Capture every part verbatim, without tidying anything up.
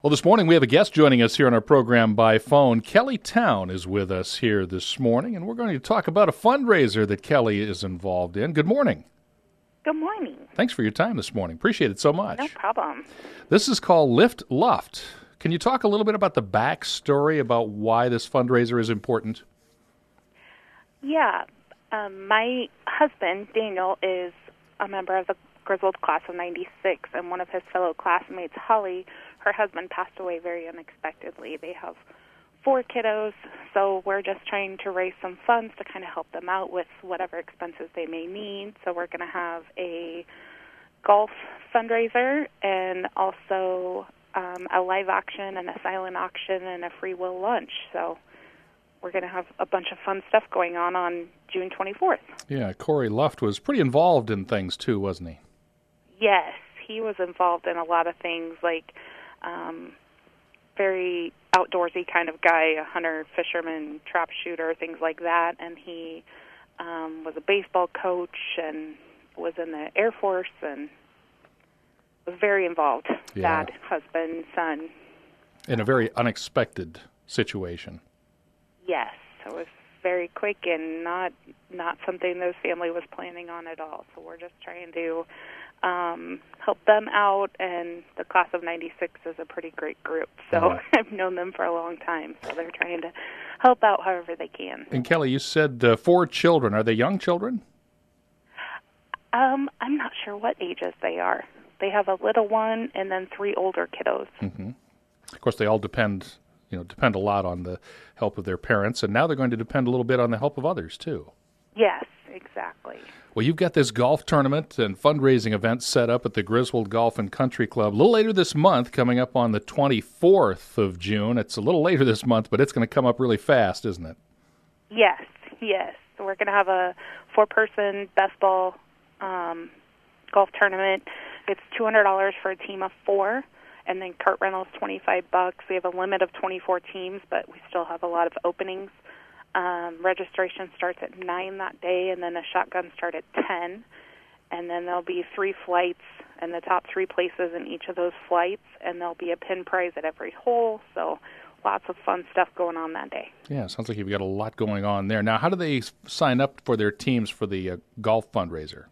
Well, this morning we have a guest joining us here on our program by phone. Kelly Town is with us here this morning, and we're going to talk about a fundraiser that Kelly is involved in. Good morning. Good morning. Thanks for your time this morning. Appreciate it so much. No problem. This is called Lift Luft. Can you talk a little bit about the backstory about why this fundraiser is important? Yeah. Um, my husband, Daniel, is a member of the Griswold class of ninety-six, and one of his fellow classmates, Holly, her husband passed away very unexpectedly. They have four kiddos, so we're just trying to raise some funds to kind of help them out with whatever expenses they may need. So we're going to have a golf fundraiser and also um, a live auction and a silent auction and a free will lunch. So we're going to have a bunch of fun stuff going on on June twenty-fourth. Yeah, Corey Luft was pretty involved in things too, wasn't he? Yes, he was involved in a lot of things, like um, very outdoorsy kind of guy, a hunter, fisherman, trap shooter, things like that. And he um, was a baseball coach and was in the Air Force and was very involved. Yeah. Dad, husband, son. In a very unexpected situation. Yes, it was very quick and not not something the family was planning on at all. So we're just trying to um, help them out, and the class of ninety-six is a pretty great group. So Yeah. I've known them for a long time, so they're trying to help out however they can. And Kelly, you said uh, four children. Are they young children? Um, I'm not sure what ages they are. They have a little one and then three older kiddos. Mm-hmm. Of course, they all depend, you know, depend a lot on the help of their parents, and now they're going to depend a little bit on the help of others too. Yes, exactly. Well, you've got this golf tournament and fundraising event set up at the Griswold Golf and Country Club a little later this month, coming up on the twenty-fourth of June. It's a little later this month, but it's going to come up really fast, isn't it? Yes, yes. So we're going to have a four-person best ball um, golf tournament. It's two hundred dollars for a team of four, and then cart rentals twenty-five bucks. We have a limit of twenty-four teams, but we still have a lot of openings. Um, registration starts at nine that day, and then the shotguns start at ten. And then there'll be three flights, and the top three places in each of those flights, and there'll be a pin prize at every hole. So lots of fun stuff going on that day. Yeah, sounds like you've got a lot going on there. Now, how do they sign up for their teams for the uh, golf fundraiser?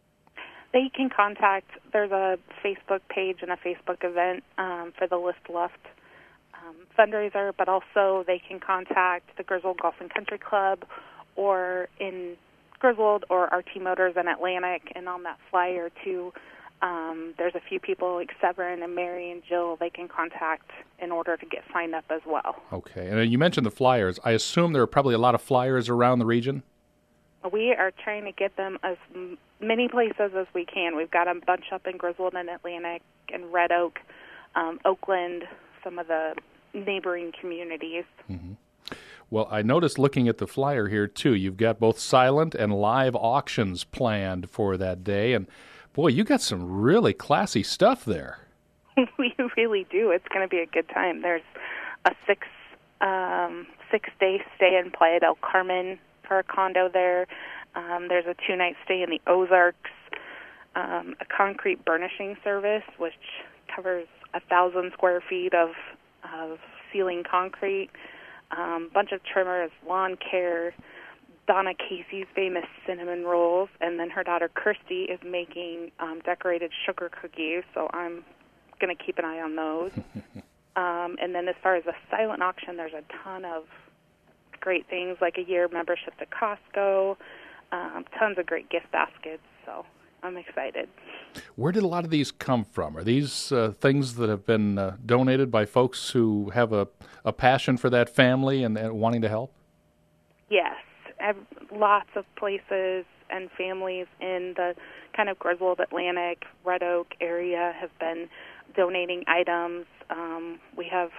They can contact, there's a Facebook page and a Facebook event um, for the Lift Luft um, fundraiser, but also they can contact the Griswold Golf and Country Club or in Griswold or R T Motors in Atlantic. And on that flyer, too, um, there's a few people like Severin and Mary and Jill they can contact in order to get signed up as well. Okay. And you mentioned the flyers. I assume there are probably a lot of flyers around the region? We are trying to get them as m- many places as we can. We've got a bunch up in Griswold and Atlantic and Red Oak, um, Oakland, some of the neighboring communities. Mm-hmm. Well, I noticed looking at the flyer here, too, you've got both silent and live auctions planned for that day. And, boy, you got some really classy stuff there. We really do. It's going to be a good time. There's a six, um, six-day stay in Playa del Carmen for a condo there. Um, there's a two-night stay in the Ozarks, um, a concrete burnishing service, which covers a thousand square feet of, of ceiling concrete, a um, bunch of trimmers, lawn care, Donna Casey's famous cinnamon rolls, and then her daughter Kirsty is making um, decorated sugar cookies, so I'm going to keep an eye on those. um, and then as far as the silent auction, there's a ton of great things like a year membership to Costco, um, tons of great gift baskets, so I'm excited. Where did a lot of these come from? Are these uh, things that have been uh, donated by folks who have a, a passion for that family and, and wanting to help? Yes, I've, lots of places and families in the kind of Griswold, Atlantic, Red Oak area have been donating items. Um, we have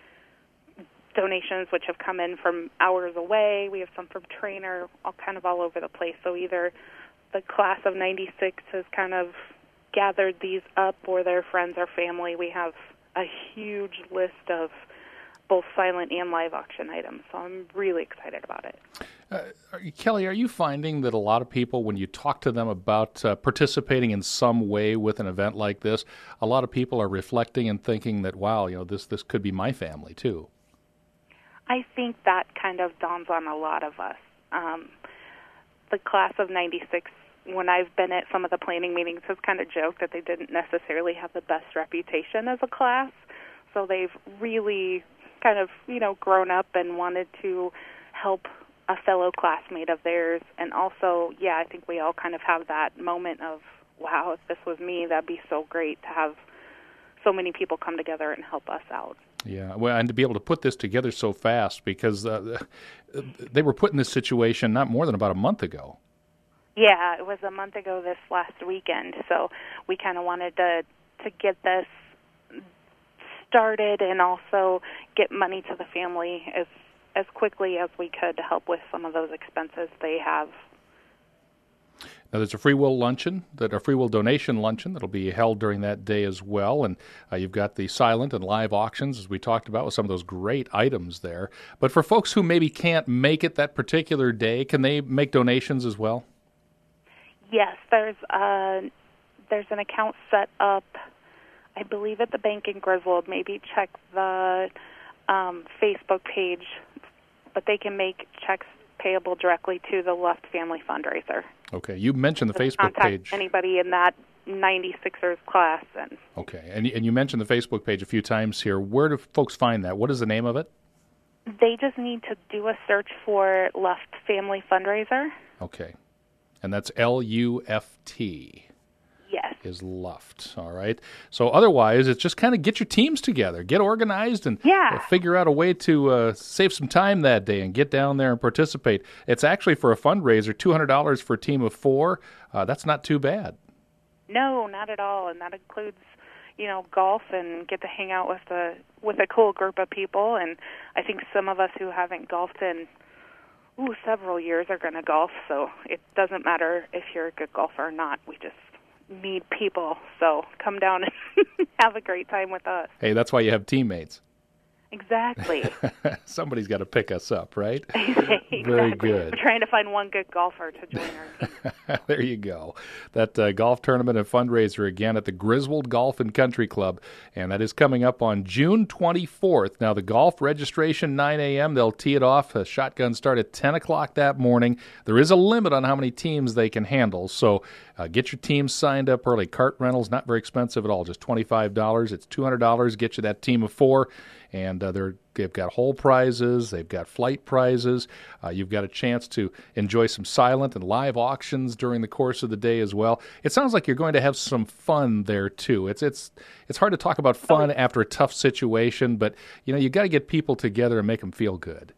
donations which have come in from hours away. We have some from Trainer, all kind of all over the place. So either the class of ninety-six has kind of gathered these up or their friends or family. We have a huge list of both silent and live auction items. So I'm really excited about it. Uh, are you, Kelly, are you finding that a lot of people, when you talk to them about uh, participating in some way with an event like this, a lot of people are reflecting and thinking that, wow, you know, this this could be my family too? I think that kind of dawns on a lot of us. Um, the class of ninety-six, when I've been at some of the planning meetings, has kind of joked that they didn't necessarily have the best reputation as a class. So they've really kind of, you know, grown up and wanted to help a fellow classmate of theirs. And also, yeah, I think we all kind of have that moment of, wow, if this was me, that'd be so great to have so many people come together and help us out. Yeah, well, and to be able to put this together so fast, because uh, they were put in this situation not more than about a month ago. Yeah, it was a month ago this last weekend, so we kind of wanted to to get this started and also get money to the family as as quickly as we could to help with some of those expenses they have. Now, there's a free will luncheon, that a free will donation luncheon that'll be held during that day as well, and uh, you've got the silent and live auctions, as we talked about, with some of those great items there. But for folks who maybe can't make it that particular day, can they make donations as well? Yes, there's a, there's an account set up, I believe, at the bank in Griswold. Maybe check the um, Facebook page, but they can make checks payable directly to the Luft Family Fundraiser. Okay, you mentioned the Just Facebook contact page. Anybody in that ninety-sixers class. And okay, and and you mentioned the Facebook page a few times here. Where do folks find that? What is the name of it? They just need to do a search for Luft Family Fundraiser. Okay, and that's L U F T. Yes. Is Luft, all right? So otherwise, it's just kind of get your teams together, get organized, and yeah. uh, figure out a way to uh, save some time that day and get down there and participate. It's actually for a fundraiser, two hundred dollars for a team of four. Uh, that's not too bad. No, not at all, and that includes, you know, golf and get to hang out with a with a cool group of people. And I think some of us who haven't golfed in ooh, several years are going to golf, so it doesn't matter if you're a good golfer or not. We just need people, so come down and have a great time with us. Hey, that's why you have teammates. Exactly. Somebody's got to pick us up, right? Exactly. Very good. We're trying to find one good golfer to join our team. There you go. That uh, golf tournament and fundraiser again at the Griswold Golf and Country Club, and that is coming up on June twenty-fourth. Now, the golf registration, nine a.m. They'll tee it off. A shotgun start at ten o'clock that morning. There is a limit on how many teams they can handle, so uh, get your teams signed up early. Cart rentals, not very expensive at all, just twenty-five dollars. It's two hundred dollars, get you that team of four. And uh, they're, they've got whole prizes, they've got flight prizes. Uh, you've got a chance to enjoy some silent and live auctions during the course of the day as well. It sounds like you're going to have some fun there too. It's it's it's hard to talk about fun after a tough situation, but you know you got to get people together and make them feel good.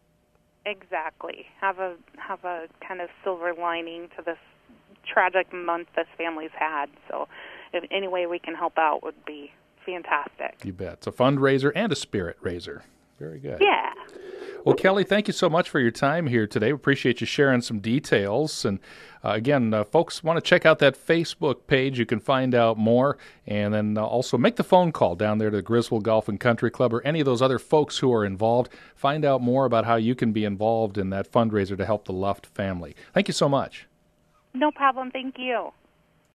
Exactly. Have a have a kind of silver lining to this tragic month this family's had. So, if any way we can help out would be fantastic. You bet. It's a fundraiser and a spirit raiser. Very good. Yeah. Well, Kelly, thank you so much for your time here today. We appreciate you sharing some details. And uh, again, uh, folks want to check out that Facebook page. You can find out more. And then uh, also make the phone call down there to the Griswold Golf and Country Club or any of those other folks who are involved. Find out more about how you can be involved in that fundraiser to help the Luft family. Thank you so much. No problem. Thank you.